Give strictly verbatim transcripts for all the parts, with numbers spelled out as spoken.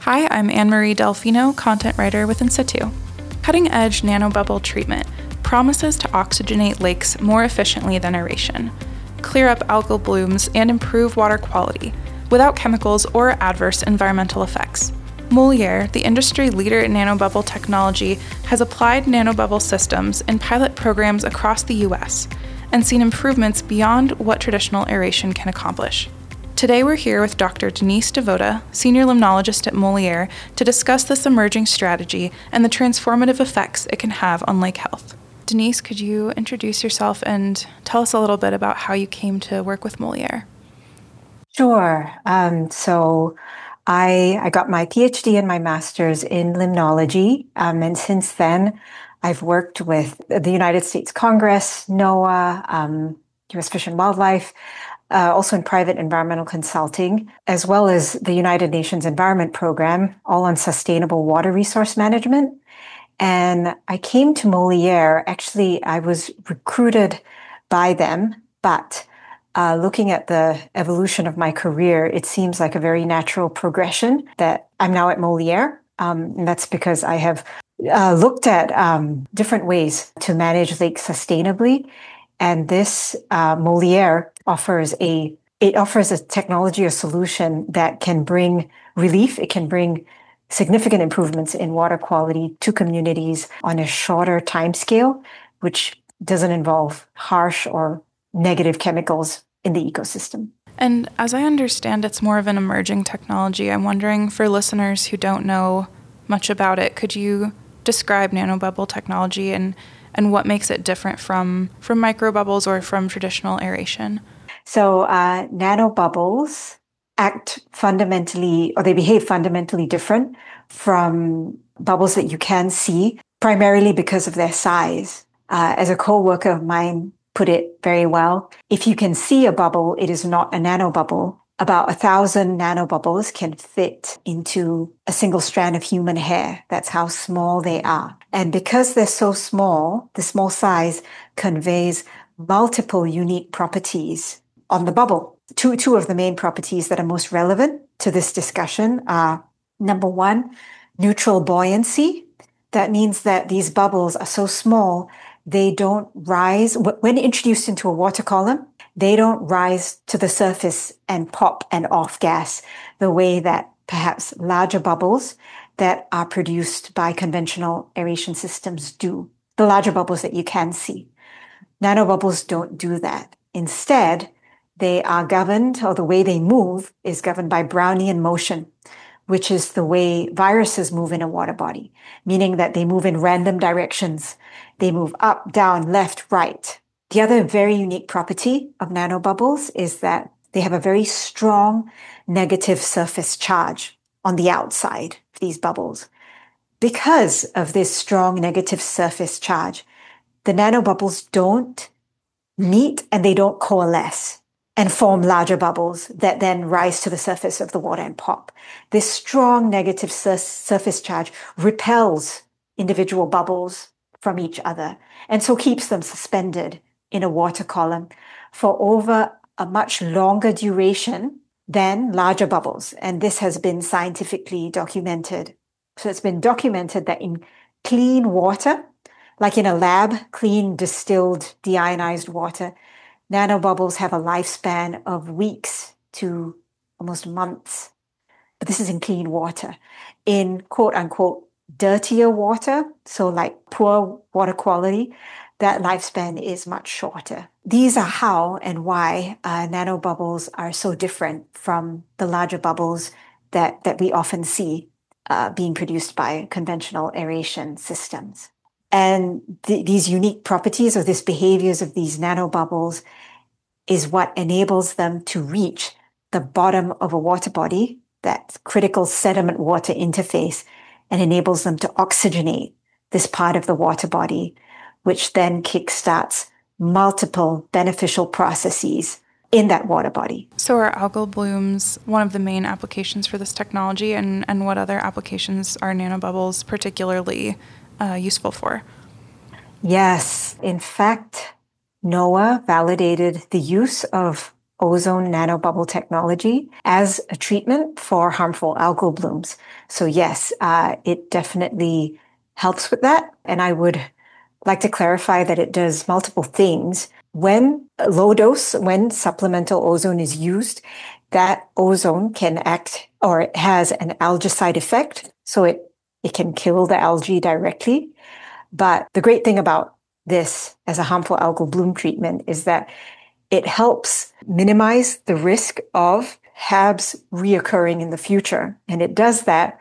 Hi, I'm Anne-Marie Delfino, content writer with In Situ. Cutting-edge nanobubble treatment promises to oxygenate lakes more efficiently than aeration, clear up algal blooms, and improve water quality without chemicals or adverse environmental effects. Moliere, the industry leader in nanobubble technology, has applied nanobubble systems in pilot programs across the U S and seen improvements beyond what traditional aeration can accomplish. Today we're here with Doctor Denise DeVota, senior limnologist at Moliere, to discuss this emerging strategy and the transformative effects it can have on lake health. Denise, could you introduce yourself and tell us a little bit about how you came to work with Moliere? Sure. Um, so I, I got my PhD and my master's in limnology, um, and since then I've worked with the United States Congress, NOAA, um, U S Fish and Wildlife, uh, also in private environmental consulting, as well as the United Nations Environment Program, all on sustainable water resource management. And I came to Moliere, actually I was recruited by them, but Uh, looking at the evolution of my career, it seems like a very natural progression that I'm now at Moliere. Um, and that's because I have uh, looked at um, different ways to manage lakes sustainably. And this uh, Moliere offers a it offers a technology or solution that can bring relief. It can bring significant improvements in water quality to communities on a shorter time scale, which doesn't involve harsh or negative chemicals in the ecosystem. And as I understand, it's more of an emerging technology. I'm wondering, for listeners who don't know much about it, could you describe nanobubble technology and, and what makes it different from, from microbubbles or from traditional aeration? So uh, nanobubbles act fundamentally, or they behave fundamentally different from bubbles that you can see, primarily because of their size. Uh, as a co-worker of mine put it very well, if you can see a bubble, it is not a nanobubble. About a thousand nanobubbles can fit into a single strand of human hair. That's how small they are. And because they're so small, the small size conveys multiple unique properties on the bubble. Two, two of the main properties that are most relevant to this discussion are, number one, neutral buoyancy. That means that these bubbles are so small they don't rise, when introduced into a water column, they don't rise to the surface and pop and off gas the way that perhaps larger bubbles that are produced by conventional aeration systems do. The larger bubbles that you can see. Nanobubbles don't do that. Instead, they are governed, or the way they move is governed by Brownian motion, which is the way viruses move in a water body, meaning that they move in random directions. They move up, down, left, right. The other very unique property of nanobubbles is that they have a very strong negative surface charge on the outside of these bubbles. Because of this strong negative surface charge, the nanobubbles don't meet and they don't coalesce and form larger bubbles that then rise to the surface of the water and pop. This strong negative sur- surface charge repels individual bubbles from each other, and so keeps them suspended in a water column for over a much longer duration than larger bubbles. And this has been scientifically documented. So it's been documented that in clean water, like in a lab, clean distilled deionized water, nanobubbles have a lifespan of weeks to almost months. But this is in clean water. In quote unquote dirtier water, so like poor water quality, that lifespan is much shorter. These are how and why uh, nanobubbles are so different from the larger bubbles that, that we often see uh, being produced by conventional aeration systems. And th- these unique properties or these behaviors of these nanobubbles is what enables them to reach the bottom of a water body, that critical sediment-water interface, and enables them to oxygenate this part of the water body, which then kickstarts multiple beneficial processes in that water body. So are algal blooms one of the main applications for this technology, and, and what other applications are nanobubbles particularly uh, useful for? Yes, in fact, NOAA validated the use of ozone nanobubble technology as a treatment for harmful algal blooms. So yes, uh, it definitely helps with that. And I would like to clarify that it does multiple things. When low dose, when supplemental ozone is used, that ozone can act, or it has an algicide effect. So it, it can kill the algae directly. But the great thing about this as a harmful algal bloom treatment is that it helps minimize the risk of H A Bs reoccurring in the future. And it does that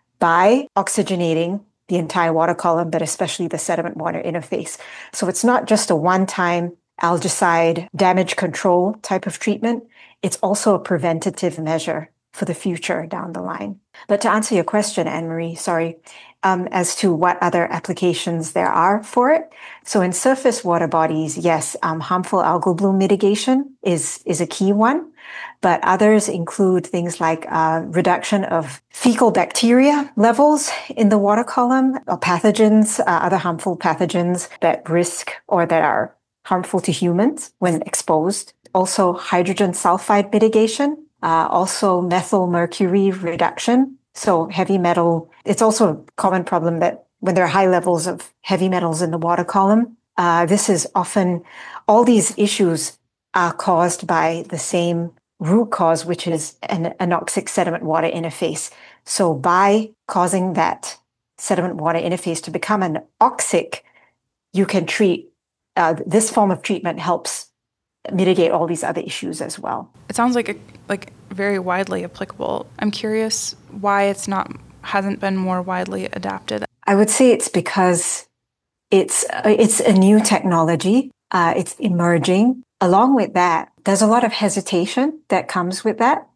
by oxygenating the entire water column, but especially the sediment water interface. So it's not just a one-time algicide damage control type of treatment. It's also a preventative measure for the future down the line. But to answer your question, Anne-Marie, sorry, um, as to what other applications there are for it. So in surface water bodies, yes, um, harmful algal bloom mitigation is, is a key one. But others include things like uh, reduction of fecal bacteria levels in the water column, or pathogens, uh, other harmful pathogens that risk or that are harmful to humans when exposed. Also hydrogen sulfide mitigation, uh, also methyl mercury reduction. So heavy metal, it's also a common problem that when there are high levels of heavy metals in the water column, uh, this is often, all these issues are caused by the same root cause, which is an anoxic sediment water interface. So by causing that sediment water interface to become an oxic, you can treat, uh, this form of treatment helps mitigate all these other issues as well. It sounds like a, like very widely applicable. I'm curious why it's not, hasn't been more widely adapted. I would say it's because it's, it's a new technology. Uh, it's emerging. Along with that, there's a lot of hesitation that comes with that.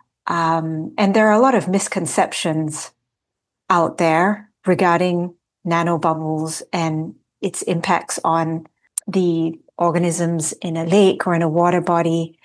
Um, and there are a lot of misconceptions out there regarding nanobubbles and its impacts on the organisms in a lake or in a water body.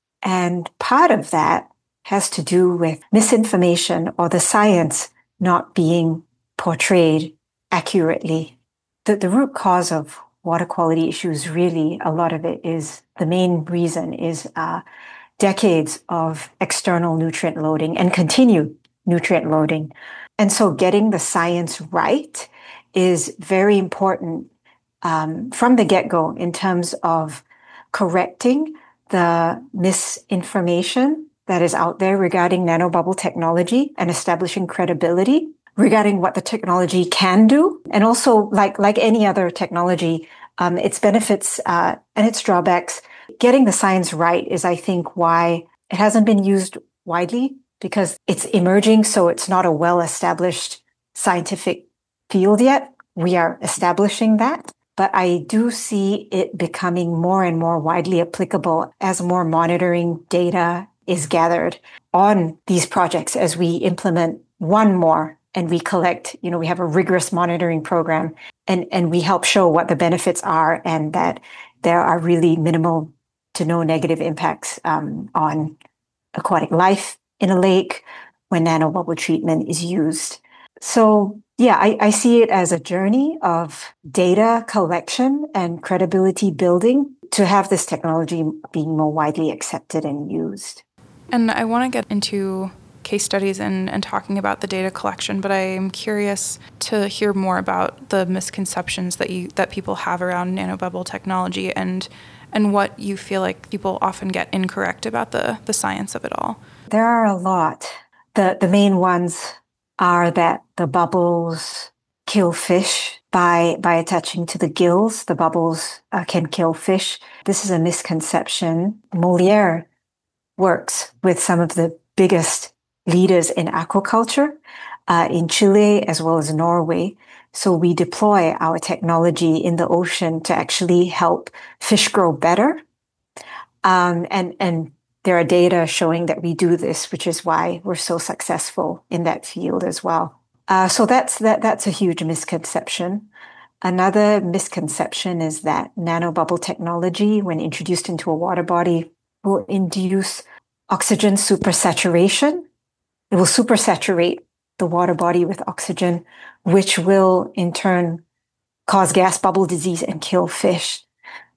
And part of that has to do with misinformation or the science not being portrayed accurately. The, the root cause of water quality issues, really, a lot of it is, the main reason is uh, decades of external nutrient loading and continued nutrient loading. And so getting the science right is very important um, from the get-go in terms of correcting the misinformation that is out there regarding nanobubble technology and establishing credibility regarding what the technology can do. And also, like, like any other technology, um, its benefits uh, and its drawbacks. Getting the science right is, I think, why it hasn't been used widely, because it's emerging, so it's not a well-established scientific field yet. We are establishing that. But I do see it becoming more and more widely applicable as more monitoring data is gathered on these projects as we implement one more and we collect, you know, we have a rigorous monitoring program and, and we help show what the benefits are and that there are really minimal to no negative impacts um, on aquatic life in a lake when nanobubble treatment is used. So yeah, I, I see it as a journey of data collection and credibility building to have this technology being more widely accepted and used. And I want to get into case studies and, and talking about the data collection, but I'm curious to hear more about the misconceptions that you that people have around nanobubble technology and and what you feel like people often get incorrect about the, the science of it all. There are a lot. The the main ones are that the bubbles kill fish by by attaching to the gills. The bubbles uh, can kill fish. This is a misconception. Molière works with some of the biggest leaders in aquaculture uh, in Chile as well as Norway. So we deploy our technology in the ocean to actually help fish grow better. Um, and, and there are data showing that we do this, which is why we're so successful in that field as well. Uh, so that's, that, that's a huge misconception. Another misconception is that nanobubble technology, when introduced into a water body, will induce oxygen supersaturation. It will supersaturate the water body with oxygen, which will in turn cause gas bubble disease and kill fish.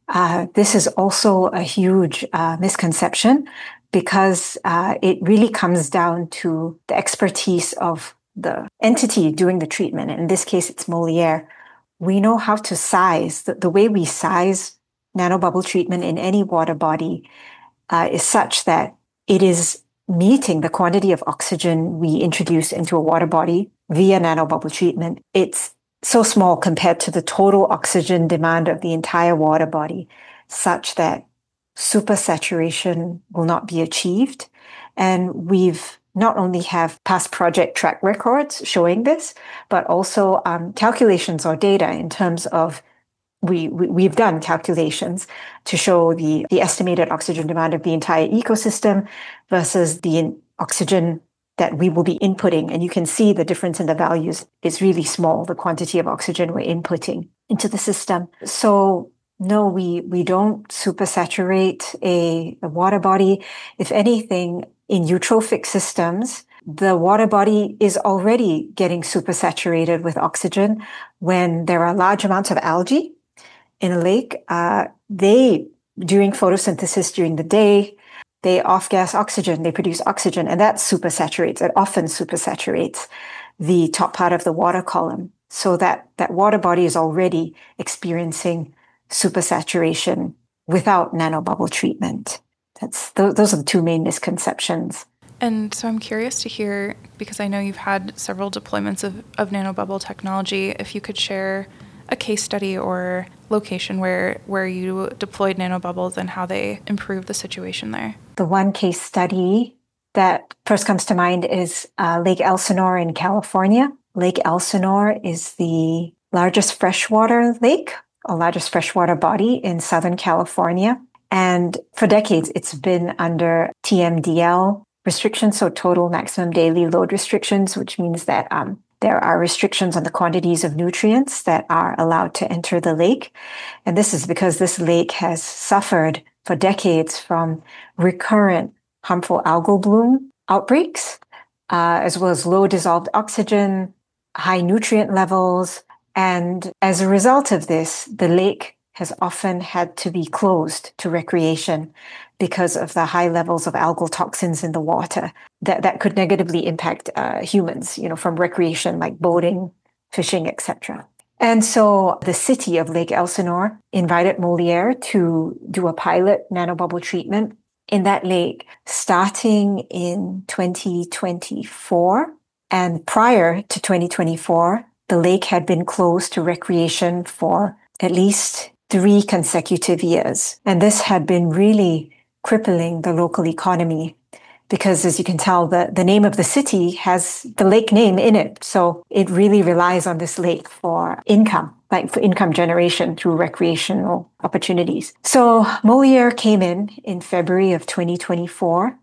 Uh, this is also a huge uh, misconception because uh, it really comes down to the expertise of the entity doing the treatment. In this case, it's Moliere. We know how to size. The, the way we size nanobubble treatment in any water body uh, is such that it is meeting the quantity of oxygen we introduce into a water body via nanobubble treatment. It's so small compared to the total oxygen demand of the entire water body, such that supersaturation will not be achieved. And we've not only have past project track records showing this, but also um, calculations or data in terms of we, we we've done calculations to show the, the estimated oxygen demand of the entire ecosystem versus the in, oxygen that we will be inputting. And you can see the difference in the values is really small, the quantity of oxygen we're inputting into the system. So no, we, we don't supersaturate a, a water body. If anything, in eutrophic systems, the water body is already getting supersaturated with oxygen when there are large amounts of algae in a lake. Uh, they, during photosynthesis during the day, they off-gas oxygen, they produce oxygen, and that supersaturates, it often supersaturates the top part of the water column. So that, that water body is already experiencing supersaturation without nanobubble treatment. That's th- those are the two main misconceptions. And so I'm curious to hear, because I know you've had several deployments of, of nanobubble technology, if you could share a case study or location where, where you deployed nanobubbles and how they improved the situation there. The one case study that first comes to mind is uh, Lake Elsinore in California. Lake Elsinore is the largest freshwater lake, or largest freshwater body in Southern California. And for decades, it's been under T M D L restrictions, so total maximum daily load restrictions, which means that um, there are restrictions on the quantities of nutrients that are allowed to enter the lake. And this is because this lake has suffered for decades from recurrent harmful algal bloom outbreaks, uh, as well as low dissolved oxygen, high nutrient levels. And as a result of this, the lake has often had to be closed to recreation because of the high levels of algal toxins in the water that, that could negatively impact uh, humans, you know, from recreation like boating, fishing, et cetera. And so the city of Lake Elsinore invited Moliere to do a pilot nanobubble treatment in that lake starting in twenty twenty-four. And prior to twenty twenty-four, the lake had been closed to recreation for at least three consecutive years. And this had been really crippling the local economy because, as you can tell, the, the name of the city has the lake name in it. So it really relies on this lake for income, like for income generation through recreational opportunities. So Moliere came in in February of twenty twenty-four.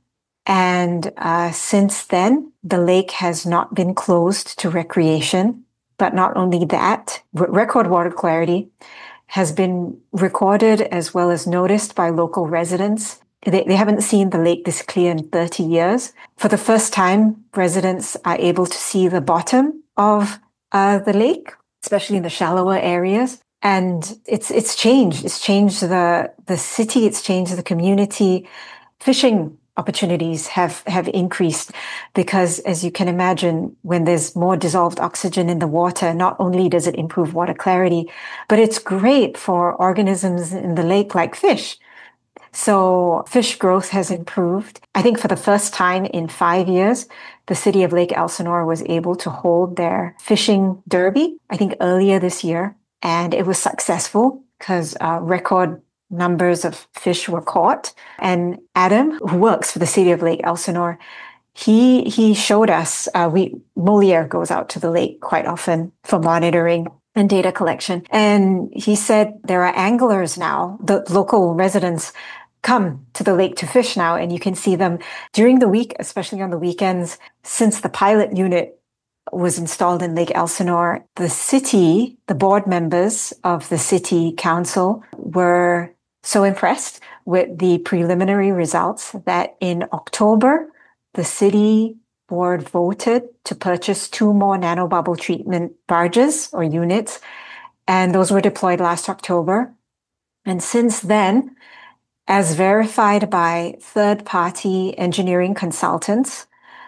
And uh, since then, the lake has not been closed to recreation. But not only that, record water clarity has been recorded as well as noticed by local residents. They, they haven't seen the lake this clear in thirty years. For the first time, residents are able to see the bottom of uh, the lake, especially in the shallower areas. And it's it's changed. It's changed the, the city. It's changed the community. Fishing opportunities have, have increased because, as you can imagine, when there's more dissolved oxygen in the water, not only does it improve water clarity, but it's great for organisms in the lake like fish. So fish growth has improved. I think for the first time in five years, the city of Lake Elsinore was able to hold their fishing derby, I think earlier this year. And it was successful because uh, record numbers of fish were caught. And Adam, who works for the city of Lake Elsinore, he he showed us, uh, we Moliere goes out to the lake quite often for monitoring and data collection. And he said there are anglers now, the local residents come to the lake to fish now, and you can see them during the week, especially on the weekends. Since the pilot unit was installed in Lake Elsinore, the city, the board members of the city council were so impressed with the preliminary results that in October, the city board voted to purchase two more nanobubble treatment barges or units, and those were deployed last October. And since then, as verified by third-party engineering consultants,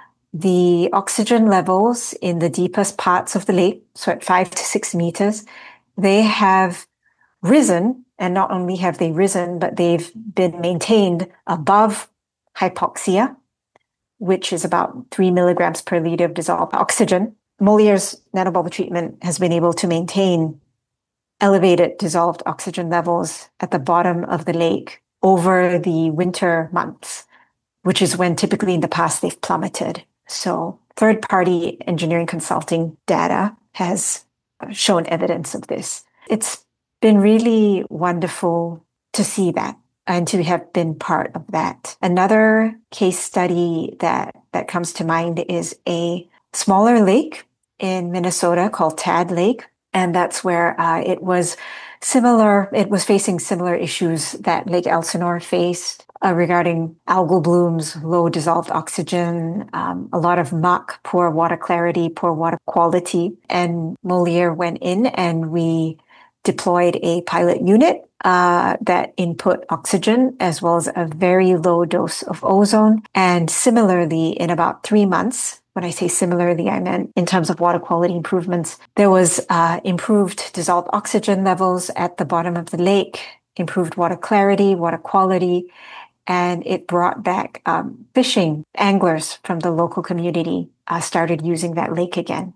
the oxygen levels in the deepest parts of the lake, so at five to six meters, they have risen, and not only have they risen, but they've been maintained above hypoxia, which is about three milligrams per liter of dissolved oxygen. Moliere's nanobubble treatment has been able to maintain elevated dissolved oxygen levels at the bottom of the lake over the winter months, which is when typically in the past they've plummeted. So third-party engineering consulting data has shown evidence of this. It's been really wonderful to see that and to have been part of that. Another case study that, that comes to mind is a smaller lake in Minnesota called Tad Lake. And that's where uh, it was similar, it was facing similar issues that Lake Elsinore faced uh, regarding algal blooms, low dissolved oxygen, um, a lot of muck, poor water clarity, poor water quality. And Moliere went in and we deployed a pilot unit uh, that input oxygen as well as a very low dose of ozone. And similarly, in about three months, when I say similarly, I meant in terms of water quality improvements, there was uh, improved dissolved oxygen levels at the bottom of the lake, improved water clarity, water quality, and it brought back um, fishing. Anglers from the local community uh, started using that lake again.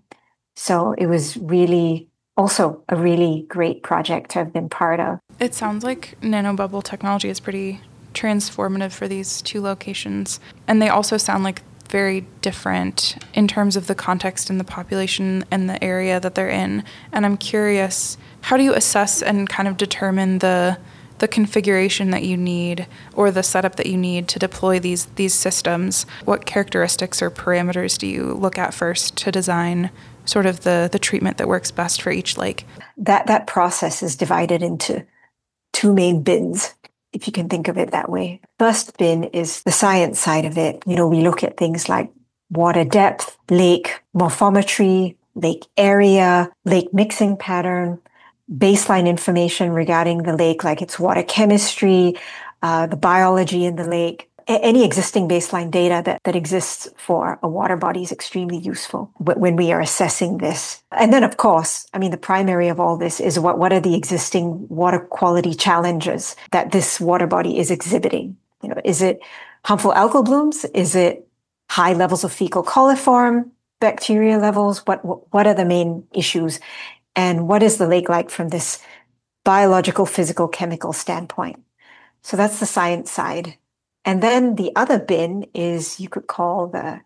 So it was really also a really great project to have been part of. It sounds like nanobubble technology is pretty transformative for these two locations. And they also sound like very different in terms of the context and the population and the area that they're in. And I'm curious, how do you assess and kind of determine the the configuration that you need or the setup that you need to deploy these these systems? What characteristics or parameters do you look at first to design sort of the, the treatment that works best for each lake? That that process is divided into two main bins, if you can think of it that way. First bin is the science side of it. You know, we look at things like water depth, lake morphometry, lake area, lake mixing pattern, baseline information regarding the lake, like its water chemistry, uh, the biology in the lake. Any existing baseline data that, that exists for a water body is extremely useful when we are assessing this. And then, of course, I mean, the primary of all this is what, what are the existing water quality challenges that this water body is exhibiting? You know, is it harmful algal blooms? Is it high levels of fecal coliform bacteria levels? What, what are the main issues? And what is the lake like from this biological, physical, chemical standpoint? So that's the science side. And then the other bin is, you could call the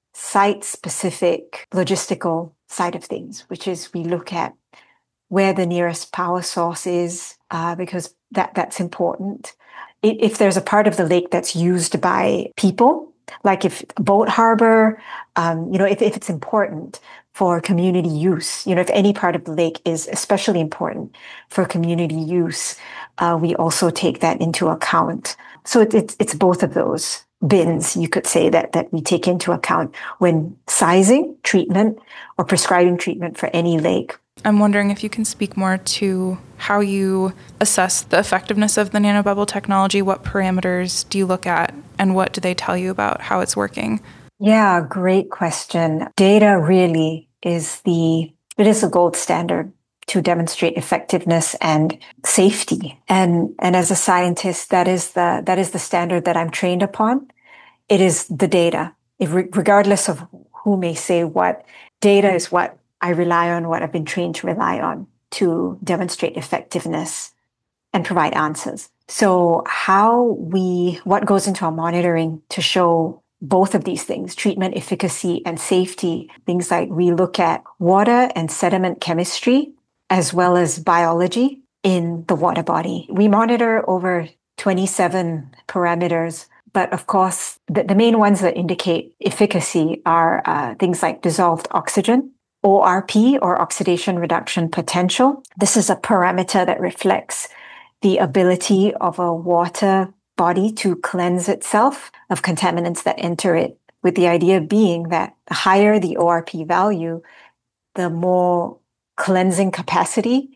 site-specific logistical side of things, which is we look at where the nearest power source is, uh, because that, that's important. If there's a part of the lake that's used by people, like if a boat harbor, um, you know, if, if it's important for community use, you know, if any part of the lake is especially important for community use, uh, we also take that into account. So it, it's it's both of those bins, you could say, that, that we take into account when sizing treatment or prescribing treatment for any lake. I'm wondering if you can speak more to how you assess the effectiveness of the nanobubble technology. What parameters do you look at, and what do they tell you about how it's working? Yeah, great question. Data really is the, it is the gold standard to demonstrate effectiveness and safety. And, and as a scientist, that is the, that is the standard that I'm trained upon. It is the data. If, regardless of who may say what, data is what I rely on, what I've been trained to rely on to demonstrate effectiveness and provide answers. So how we, what goes into our monitoring to show both of these things, treatment efficacy and safety, things like we look at water and sediment chemistry, as well as biology in the water body. We monitor over twenty-seven parameters, but of course, the, the main ones that indicate efficacy are uh, things like dissolved oxygen, O R P, or oxidation reduction potential. This is a parameter that reflects the ability of a water body to cleanse itself of contaminants that enter it, with the idea being that the higher the O R P value, the more cleansing capacity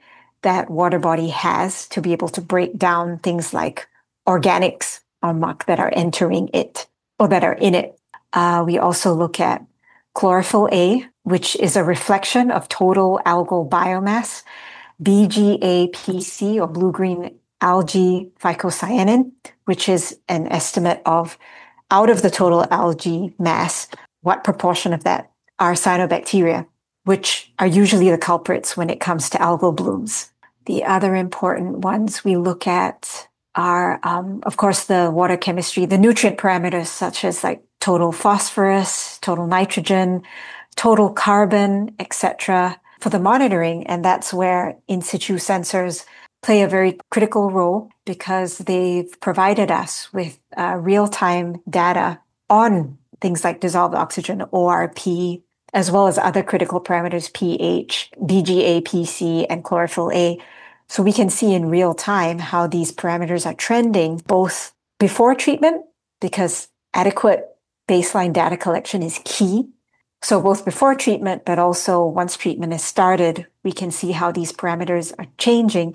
that water body has to be able to break down things like organics or muck that are entering it or that are in it. Uh, we also look at chlorophyll A, which is a reflection of total algal biomass, B G A P C or blue-green algae phycocyanin, which is an estimate of out of the total algae mass, what proportion of that are cyanobacteria, which are usually the culprits when it comes to algal blooms. The other important ones we look at are, um, of course, the water chemistry, the nutrient parameters such as like total phosphorus, total nitrogen, total carbon, et cetera, for the monitoring. And that's where in situ sensors play a very critical role because they've provided us with uh, real-time data on things like dissolved oxygen, O R P, as well as other critical parameters, pH, B G A P C, and chlorophyll A. So we can see in real time how these parameters are trending both before treatment, because adequate baseline data collection is key. So both before treatment, but also once treatment is started, we can see how these parameters are changing,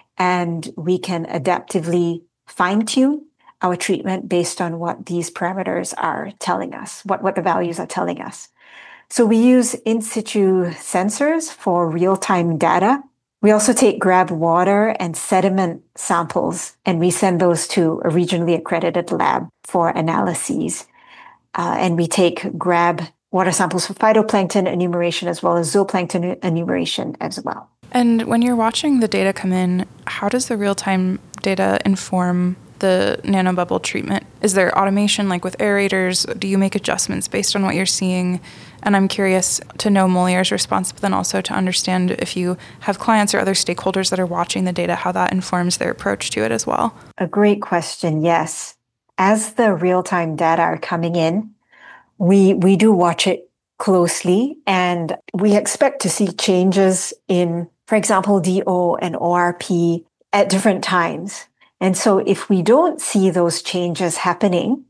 and we can adaptively fine-tune our treatment based on what these parameters are telling us, what, what the values are telling us. So we use in situ sensors for real-time data. We also take grab water and sediment samples, and we send those to a regionally accredited lab for analyses. Uh, and we take grab water samples for phytoplankton enumeration as well as zooplankton enumeration as well. And when you're watching the data come in, how does the real-time data inform the nanobubble treatment? Is there automation like with aerators? Do you make adjustments based on what you're seeing? And I'm curious to know Molier's response, but then also to understand if you have clients or other stakeholders that are watching the data, how that informs their approach to it as well. A great question, yes. As the real-time data are coming in, we we do watch it closely, and we expect to see changes in, for example, D O and O R P at different times. And so if we don't see those changes happening,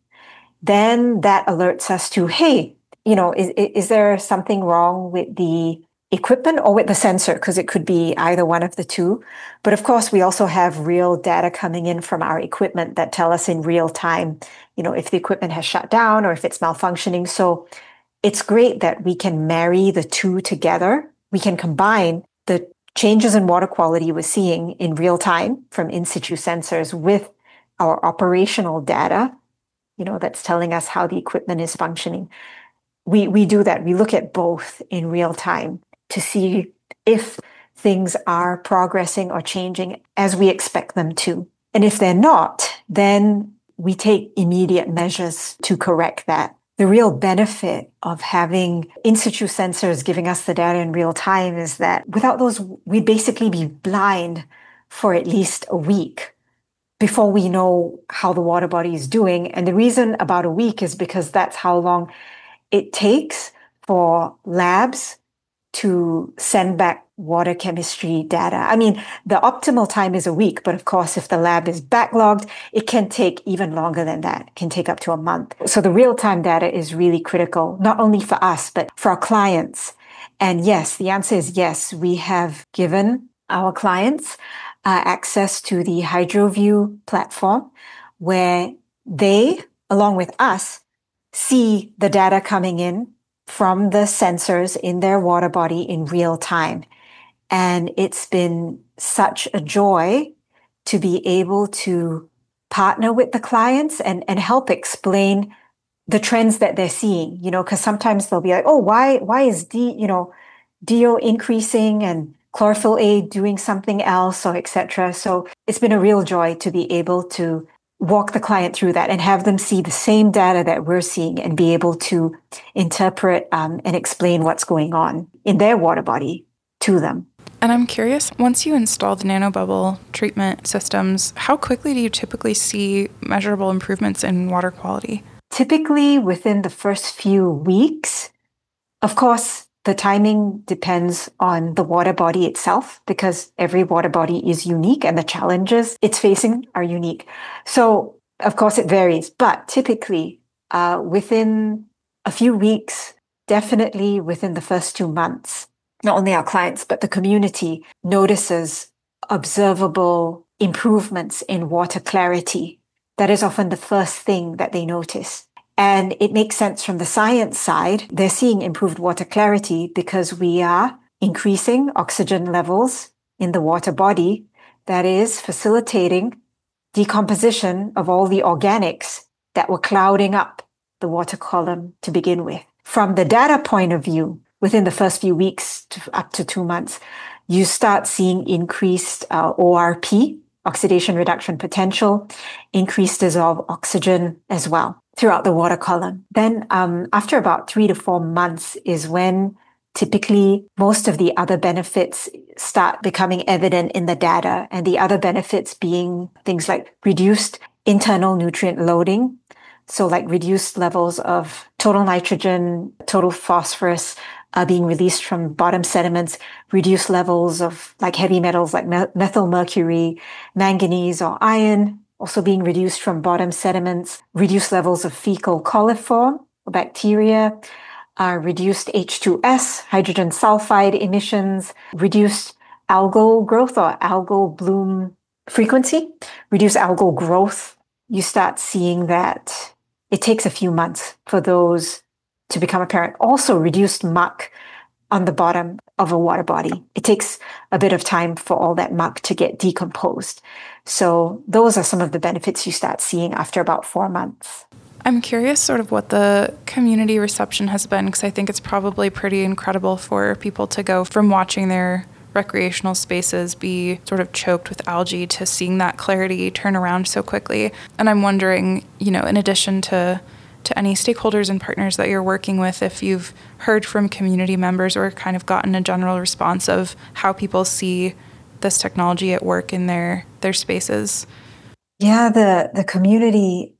then that alerts us to, hey, you know, is, is there something wrong with the equipment or with the sensor? Because it could be either one of the two. But of course, we also have real data coming in from our equipment that tell us in real time, you know, if the equipment has shut down or if it's malfunctioning. So it's great that we can marry the two together. We can combine the changes in water quality we're seeing in real time from in situ sensors with our operational data, you know, that's telling us how the equipment is functioning. We we do that. We look at both in real time to see if things are progressing or changing as we expect them to. And if they're not, then we take immediate measures to correct that. The real benefit of having in situ sensors giving us the data in real time is that without those, we'd basically be blind for at least a week before we know how the water body is doing. And the reason about a week is because that's how long it takes for labs to send back water chemistry data. I mean, the optimal time is a week, but of course, if the lab is backlogged, it can take even longer than that. It can take up to a month. So the real-time data is really critical, not only for us, but for our clients. And yes, the answer is yes. We have given our clients uh, access to the HydroView platform where they, along with us, see the data coming in from the sensors in their water body in real time. And it's been such a joy to be able to partner with the clients and, and help explain the trends that they're seeing, you know, because sometimes they'll be like, oh, why, why is D, you know, D O increasing and chlorophyll A doing something else or et cetera. So it's been a real joy to be able to walk the client through that and have them see the same data that we're seeing and be able to interpret um, and explain what's going on in their water body to them. And I'm curious, once you install the nanobubble treatment systems, how quickly do you typically see measurable improvements in water quality? Typically within the first few weeks. Of course, the timing depends on the water body itself because every water body is unique and the challenges it's facing are unique. So, of course, it varies, but typically uh, within a few weeks, definitely within the first two months, not only our clients, but the community notices observable improvements in water clarity. That is often the first thing that they notice. And it makes sense from the science side. They're seeing improved water clarity because we are increasing oxygen levels in the water body. That is facilitating decomposition of all the organics that were clouding up the water column to begin with. From the data point of view, within the first few weeks to up to two months, you start seeing increased uh, O R P, oxidation reduction potential, increased dissolved oxygen as well throughout the water column. Then um, after about three to four months is when typically most of the other benefits start becoming evident in the data, and the other benefits being things like reduced internal nutrient loading, so like reduced levels of total nitrogen, total phosphorus uh, being released from bottom sediments, reduced levels of like heavy metals like me- methyl mercury, manganese or iron, also being reduced from bottom sediments, reduced levels of fecal coliform or bacteria, uh, reduced H two S, hydrogen sulfide emissions, reduced algal growth or algal bloom frequency, reduced algal growth. You start seeing that it takes a few months for those to become apparent. Also, reduced muck on the bottom of a water body. It takes a bit of time for all that muck to get decomposed. So those are some of the benefits you start seeing after about four months. I'm curious sort of what the community reception has been, because I think it's probably pretty incredible for people to go from watching their recreational spaces be sort of choked with algae to seeing that clarity turn around so quickly. And I'm wondering, you know, in addition to to any stakeholders and partners that you're working with, if you've heard from community members or kind of gotten a general response of how people see this technology at work in their their spaces. Yeah, the, the community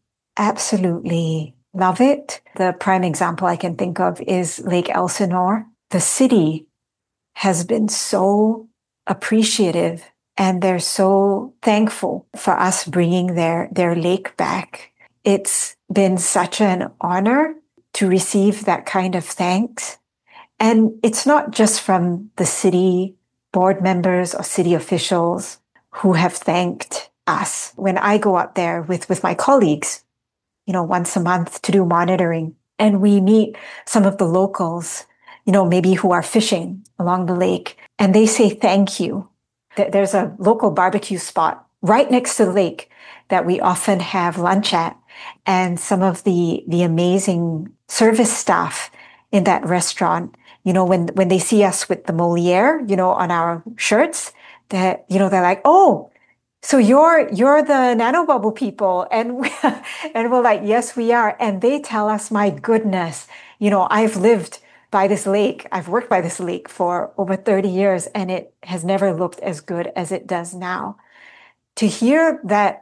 absolutely love it. The prime example I can think of is Lake Elsinore. The city has been so appreciative and they're so thankful for us bringing their, their lake back. It's been such an honor to receive that kind of thanks. And it's not just from the city board members or city officials who have thanked us. When I go up there with, with my colleagues, you know, once a month to do monitoring, and we meet some of the locals, you know, maybe who are fishing along the lake, and they say thank you. There's a local barbecue spot right next to the lake that we often have lunch at. And some of the, the amazing service staff in that restaurant, you know, when, when they see us with the Moliere, you know, on our shirts, that, you know, they're like, oh, so you're, you're the nanobubble people. And, we, and we're like, yes, we are. And they tell us, my goodness, you know, I've lived by this lake. I've worked by this lake for over thirty years, and it has never looked as good as it does now. To hear that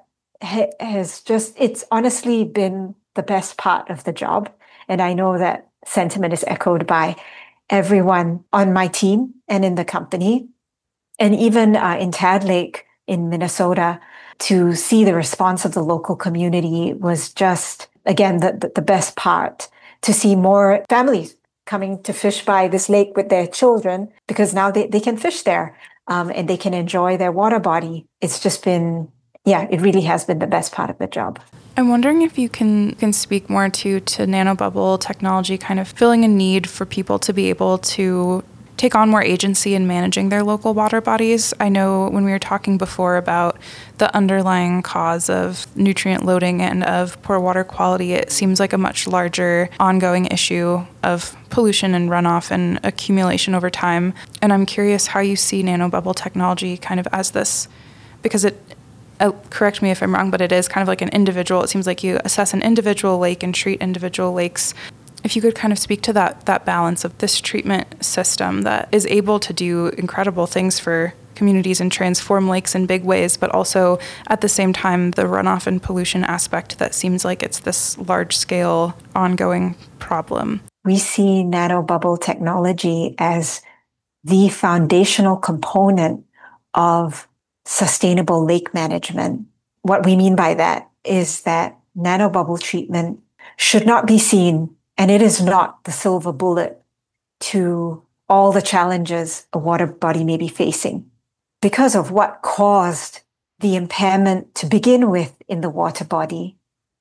has just, it's honestly been the best part of the job. And I know that sentiment is echoed by everyone on my team and in the company. And even uh, in Tad Lake in Minnesota, to see the response of the local community was just, again, the, the best part. To see more families coming to fish by this lake with their children, because now they, they can fish there um, and they can enjoy their water body. It's just been, yeah, it really has been the best part of the job. I'm wondering if you can can speak more to, to nanobubble technology kind of filling a need for people to be able to take on more agency in managing their local water bodies. I know when we were talking before about the underlying cause of nutrient loading and of poor water quality, it seems like a much larger ongoing issue of pollution and runoff and accumulation over time. And I'm curious how you see nanobubble technology kind of as this, because it, uh, correct me if I'm wrong, but it is kind of like an individual. It seems like you assess an individual lake and treat individual lakes. If you could kind of speak to that that balance of this treatment system that is able to do incredible things for communities and transform lakes in big ways, but also at the same time the runoff and pollution aspect that seems like it's this large-scale ongoing problem. We see nanobubble technology as the foundational component of sustainable lake management. What we mean by that is that nanobubble treatment should not be seen, and it is not the silver bullet to all the challenges a water body may be facing. because of what caused the impairment to begin with in the water body,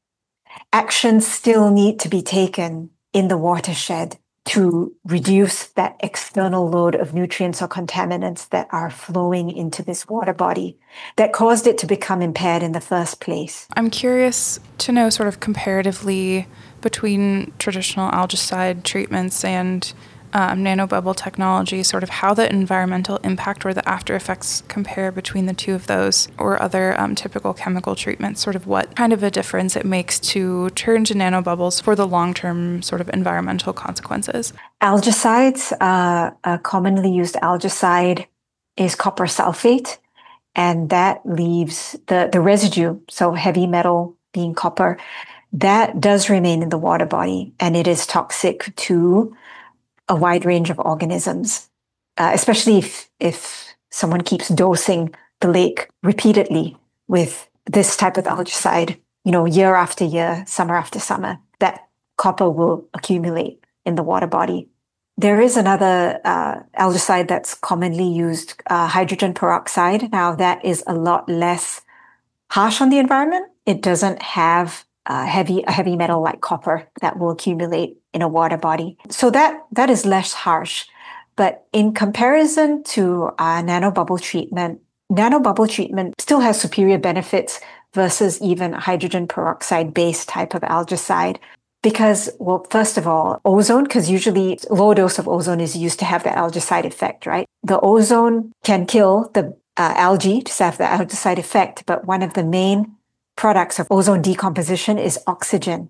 actions still need to be taken in the watershed to reduce that external load of nutrients or contaminants that are flowing into this water body that caused it to become impaired in the first place. I'm curious to know sort of comparatively between traditional algicide treatments and um, nanobubble technology, sort of how the environmental impact or the after effects compare between the two of those or other um, typical chemical treatments, sort of what kind of a difference it makes to turn to nanobubbles for the long-term sort of environmental consequences. Algicides, uh, a commonly used algicide is copper sulfate, and that leaves the, the residue, so heavy metal being copper, that does remain in the water body, and it is toxic to a wide range of organisms, uh, especially if, if someone keeps dosing the lake repeatedly with this type of algicide, you know, year after year, summer after summer, that copper will accumulate in the water body. There is another uh, algicide that's commonly used, uh, hydrogen peroxide. Now, that is a lot less harsh on the environment. It doesn't have uh, heavy a heavy metal like copper that will accumulate in a water body. So that that is less harsh. But in comparison to uh, nanobubble treatment, nanobubble treatment still has superior benefits versus even hydrogen peroxide-based type of algicide. Because, well, first of all, ozone, because usually low dose of ozone is used to have that algicide effect, right? The ozone can kill the uh, algae to have the algicide effect, but one of the main products of ozone decomposition is oxygen.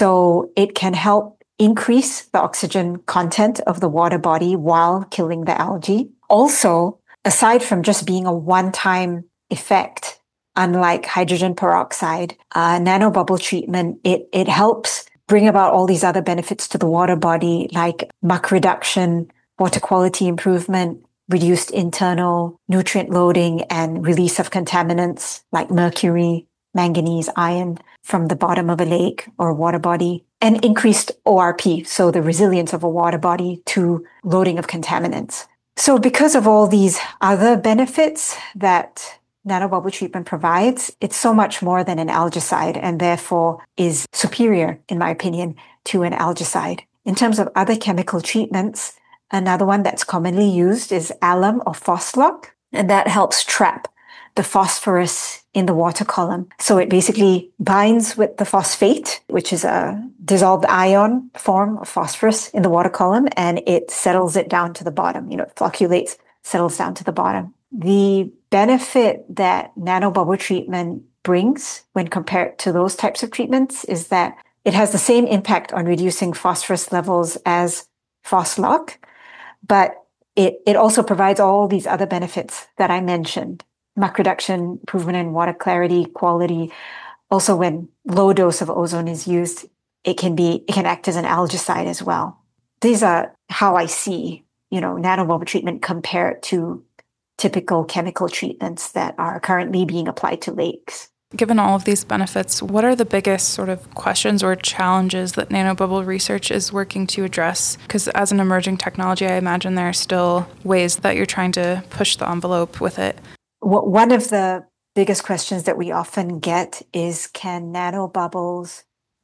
So it can help increase the oxygen content of the water body while killing the algae. Also, aside from just being a one-time effect, unlike hydrogen peroxide, uh, nanobubble treatment, it, it helps bring about all these other benefits to the water body, like muck reduction, water quality improvement, reduced internal nutrient loading, and release of contaminants like mercury, manganese, iron from the bottom of a lake or a water body, and increased O R P, so the resilience of a water body to loading of contaminants. So because of all these other benefits that nanobubble treatment provides, it's so much more than an algicide and therefore is superior, in my opinion, to an algicide. In terms of other chemical treatments, another one that's commonly used is alum or Phoslock, and that helps trap the phosphorus in the water column. So it basically binds with the phosphate, which is a dissolved ion form of phosphorus in the water column, and it settles it down to the bottom. You know, it flocculates, settles down to the bottom. The benefit that nanobubble treatment brings when compared to those types of treatments is that it has the same impact on reducing phosphorus levels as Phoslock, but it, it also provides all these other benefits that I mentioned. Muck reduction, improvement in water clarity, quality. Also, when low dose of ozone is used, it can be it can act as an algicide as well. These are how I see, you know, nanobubble treatment compared to typical chemical treatments that are currently being applied to lakes. Given all of these benefits, what are the biggest sort of questions or challenges that nanobubble research is working to address? Because as an emerging technology, I imagine there are still ways that you're trying to push the envelope with it. One of the biggest questions that we often get is, can nanobubbles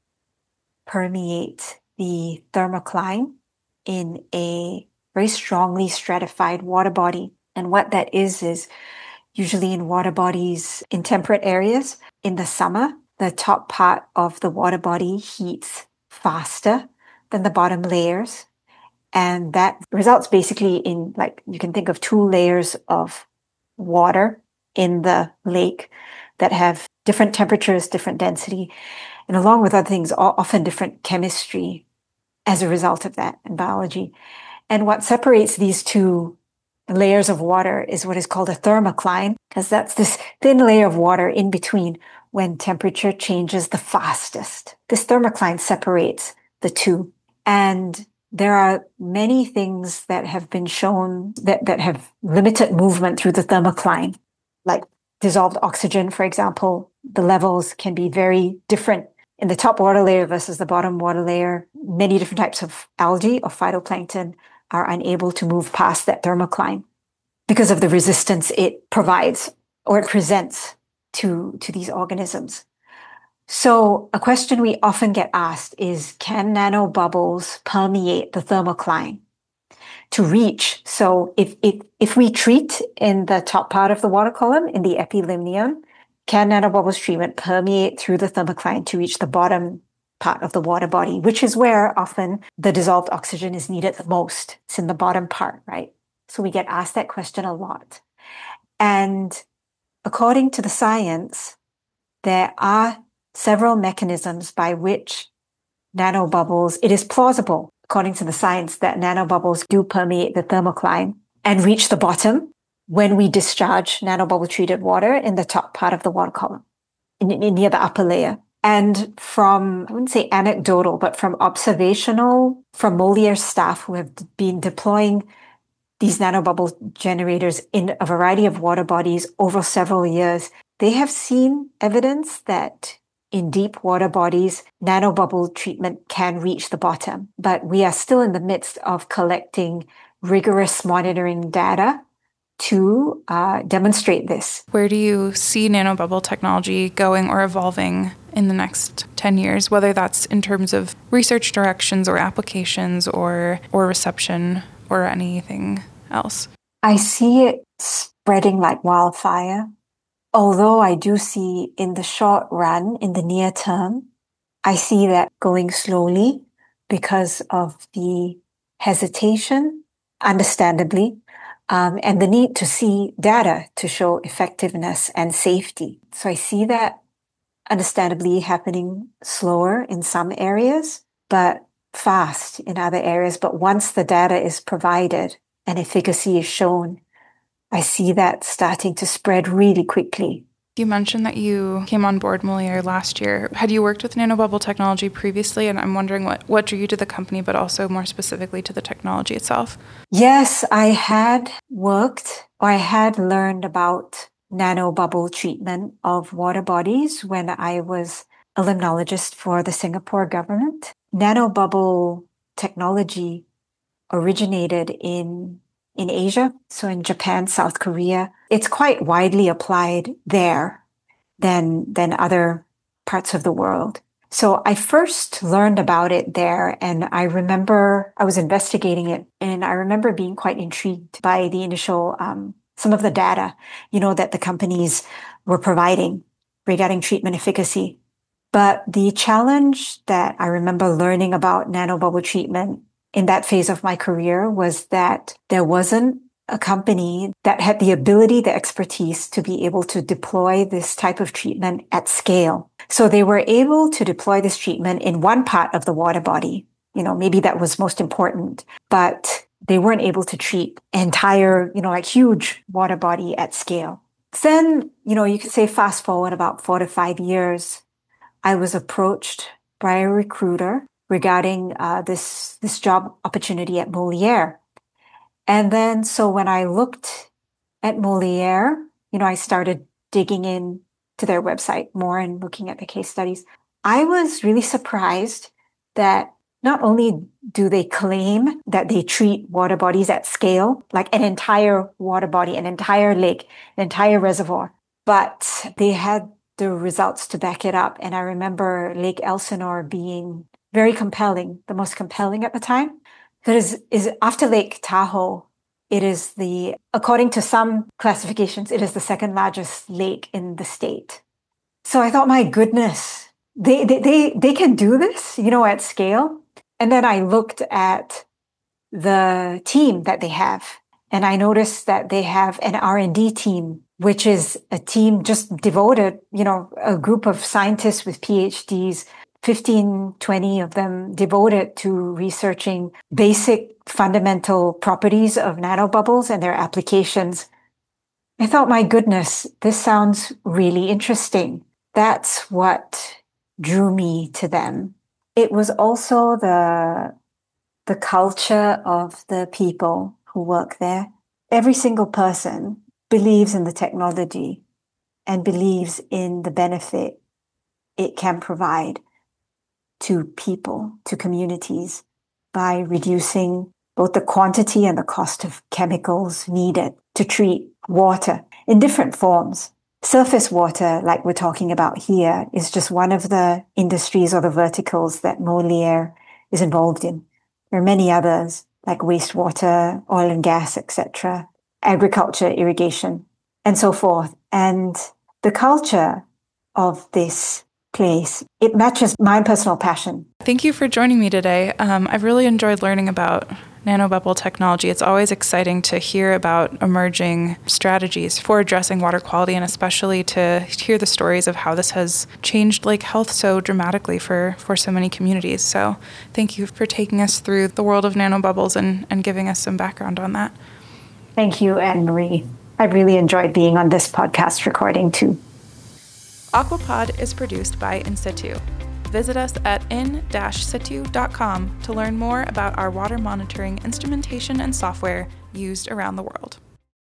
permeate the thermocline in a very strongly stratified water body? And what that is, is usually in water bodies in temperate areas, in the summer, the top part of the water body heats faster than the bottom layers. And that results basically in, like, you can think of two layers of water in the lake that have different temperatures, different density, and along with other things, often different chemistry as a result of that in biology. And what separates these two layers of water is what is called a thermocline, because that's this thin layer of water in between when temperature changes the fastest. This thermocline separates the two. And there are many things that have been shown that, that have limited movement through the thermocline, like dissolved oxygen, for example. The levels can be very different in the top water layer versus the bottom water layer. Many different types of algae or phytoplankton are unable to move past that thermocline. because of the resistance it provides or it presents to, to these organisms. So a question we often get asked is, can nanobubbles permeate the thermocline to reach? So if, if, if we treat in the top part of the water column, in the epilimnion, can nanobubbles treatment permeate through the thermocline to reach the bottom part of the water body, which is where often the dissolved oxygen is needed the most. It's in the bottom part, right? So we get asked that question a lot. And according to the science, there are several mechanisms by which nanobubbles, it is plausible, according to the science, that nanobubbles do permeate the thermocline and reach the bottom when we discharge nanobubble treated water in the top part of the water column, in, in near the upper layer. And from, I wouldn't say anecdotal, but from observational, from Moliere staff who have been deploying these nanobubble generators in a variety of water bodies over several years, they have seen evidence that in deep water bodies, nanobubble treatment can reach the bottom. But we are still in the midst of collecting rigorous monitoring data to uh, demonstrate this. Where do you see nanobubble technology going or evolving in the next ten years, whether that's in terms of research directions or applications or or reception or anything else? I see it spreading like wildfire. Although I do see in the short run, in the near term, I see that going slowly because of the hesitation, understandably, um, and the need to see data to show effectiveness and safety. So I see that understandably happening slower in some areas, but fast in other areas. But once the data is provided and efficacy is shown, I see that starting to spread really quickly. You mentioned that you came on board Moliere last year. Had you worked with nanobubble technology previously? And I'm wondering what, what drew you to the company, but also more specifically to the technology itself. Yes, I had worked, or I had learned about nanobubble treatment of water bodies when I was a limnologist for the Singapore government. Nanobubble technology originated in in Asia, so in Japan, South Korea. It's quite widely applied there than, than other parts of the world. So I first learned about it there, and I remember I was investigating it, and I remember being quite intrigued by the initial, um, some of the data, you know, that the companies were providing regarding treatment efficacy. But the challenge that I remember learning about nanobubble treatment in that phase of my career was that there wasn't a company that had the ability, the expertise to be able to deploy this type of treatment at scale. So they were able to deploy this treatment in one part of the water body. You know, maybe that was most important, but they weren't able to treat entire, you know, like huge water body at scale. Then, you know, you could say fast forward about four to five years, I was approached by a recruiter regarding uh, this this job opportunity at Moliere. And then, so when I looked at Moliere, you know, I started digging in to their website more and looking at the case studies. I was really surprised that not only do they claim that they treat water bodies at scale, like an entire water body, an entire lake, an entire reservoir, but they had the results to back it up. And I remember Lake Elsinore being very compelling, the most compelling at the time. That is, is after Lake Tahoe, it is the, according to some classifications, it is the second largest lake in the state. So I thought, my goodness, they, they, they, they can do this, you know, at scale. And then I looked at the team that they have, and I noticed that they have an R and D team, which is a team just devoted, you know, a group of scientists with P H Ds, fifteen, twenty of them devoted to researching basic fundamental properties of nanobubbles and their applications. I thought, my goodness, this sounds really interesting. That's what drew me to them. It was also the, the culture of the people who work there. Every single person believes in the technology and believes in the benefit it can provide to people, to communities, by reducing both the quantity and the cost of chemicals needed to treat water in different forms. Surface water, like we're talking about here, is just one of the industries or the verticals that Moliere is involved in. There are many others, like wastewater, oil and gas, et cetera, agriculture, irrigation, and so forth. And the culture of this place, it matches my personal passion. Thank you for joining me today. Um, I've really enjoyed learning about nanobubble technology. It's always exciting to hear about emerging strategies for addressing water quality, and especially to hear the stories of how this has changed lake health so dramatically for, for so many communities. So thank you for taking us through the world of nanobubbles and, and giving us some background on that. Thank you, Anne-Marie. I really enjoyed being on this podcast recording too. Aquapod is produced by In Situ. Visit us at in dash situ dot com to learn more about our water monitoring instrumentation and software used around the world.